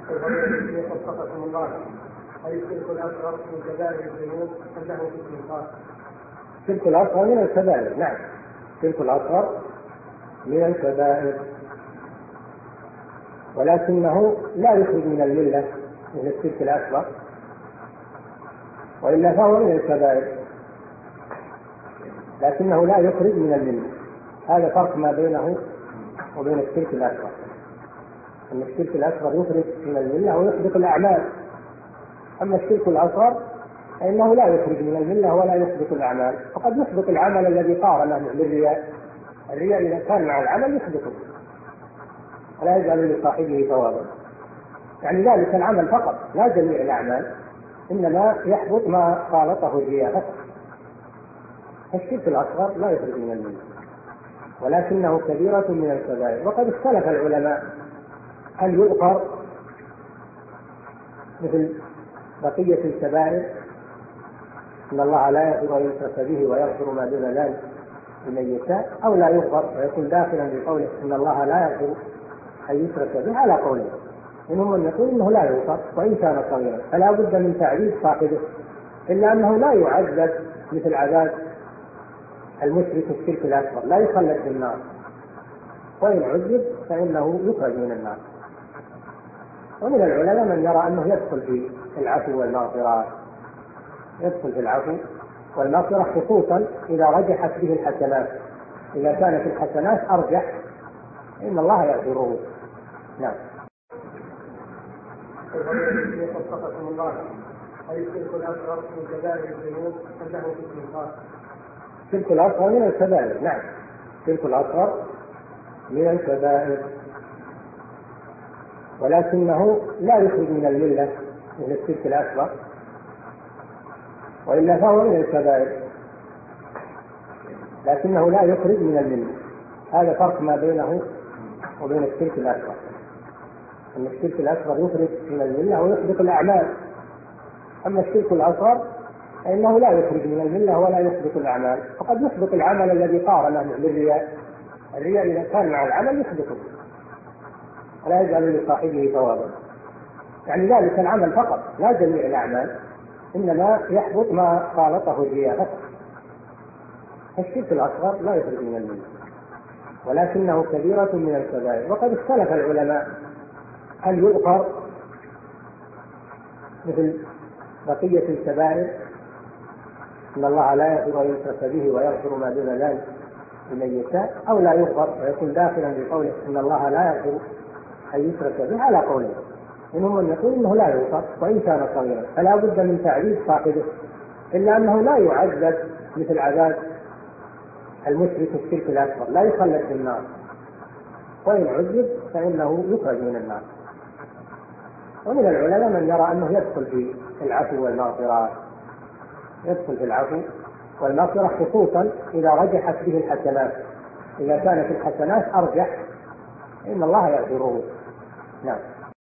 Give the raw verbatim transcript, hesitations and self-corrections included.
وفقكم الله، هل الشرك الأصغر من كبائر الذنوب أم له اسم خاص؟ الشرك الأصغر من الكبائر، نعم، الشرك الأصغر من الكبائر، ولكنه لا يخرج من الملة من الشرك الأكبر، وإلا فهو من الكبائر، لكنه لا يخرج من الملة. هذا فرق ما بينه وبين الشرك الأكبر، أن الشرك الأكبر يخرج من الملة ويحبط الأعمال، أما الشرك الأصغر فإنه لا يخرج من الملة ولا يحبط الأعمال، وقد يحبط العمل الذي قارنه بالرياء. الرياء إذا كان مع العمل يحبطه ولا يجعل لصاحبه ثوابا، يعني ذلك العمل فقط لا جميع الأعمال، إنما يحبط ما خالطه الرياء فقط. الشرك الأصغر لا يخرج من الملة، ولكنه كبيرة من الكبائر. وقد اختلف العلماء هل يغفر مثل بقية الكبائر، إن الله لا يغفر أن يشرك به ويغفر ما دون ذلك لمن يشاء، أو لا يغفر ويكون داخلا بقوله إن الله لا يغفر أن يشرك به، على قوله. منهم من يقول إنه لا يغفر وإن كان صغيرا، فلا بد من تعذيب صاحبه، إلا أنه لا يعذب مثل عذاب المشرك الشرك الأكبر، لا يخلد في النار، وإن عذب فإنه يخرج من النار. ومن العلماء من يرى أنه يدخل في العفو والمغفرة، يدخل في العفو والمغفرة خصوصا إذا رجحت به الحسنات، إذا كانت الحسنات أرجح إن الله يغفره. نعم. وفقكم الله، هل الشرك الأصغر من كبائر الذنوب أم له اسم خاص؟ الشرك الأصغر من الكبائر، نعم، الشرك الأصغر من الكبائر، ولكنه لا يخرج من الملة من الشرك الأكبر، وإلا فهو من الكبائر، لكنه لا يخرج من الملة. هذا فرق ما بينه وبين الشرك الأكبر، أن الشرك الأكبر يخرج من الملة ويحبط الأعمال، أما الشرك الأصغر فإنه لا يخرج من الملة ولا يحبط الأعمال، وقد يحبط العمل الذي قارنه بالرياء. الرياء إذا كان مع العمل يحبطه ولا يجعل لصاحبه ثوابا، يعني ذلك العمل فقط لا جميع الأعمال، إنما يحبط ما خالطه الرياء فقط. الشرك الأصغر لا يخرج من الملة، ولكنه كبيرة من الكبائر. وقد اختلف العلماء هل يغفر مثل بقية الكبائر، إن الله لا يغفر أن يشرك به ويغفر ما دون ذلك لمن يشاء، أو لا يغفر ويكون داخلا بقوله إن الله لا يغفر أن يشرك به، على قوله. منهم من يقول إنه لا يغفر وإن كان صغيرا، فلا بد من تعذيب صاحبه، إلا أنه لا يعذب مثل عذاب المشرك الشرك الأكبر، لا يخلد في النار، وإن عذب فإنه يخرج من النار. ومن العلماء من يرى أنه يدخل في العفو والمغفرة، يدخل في العفو والمغفرة خصوصا إذا رجحت به الحسنات، إذا كانت الحسنات أرجح إن الله يغفره. نعم.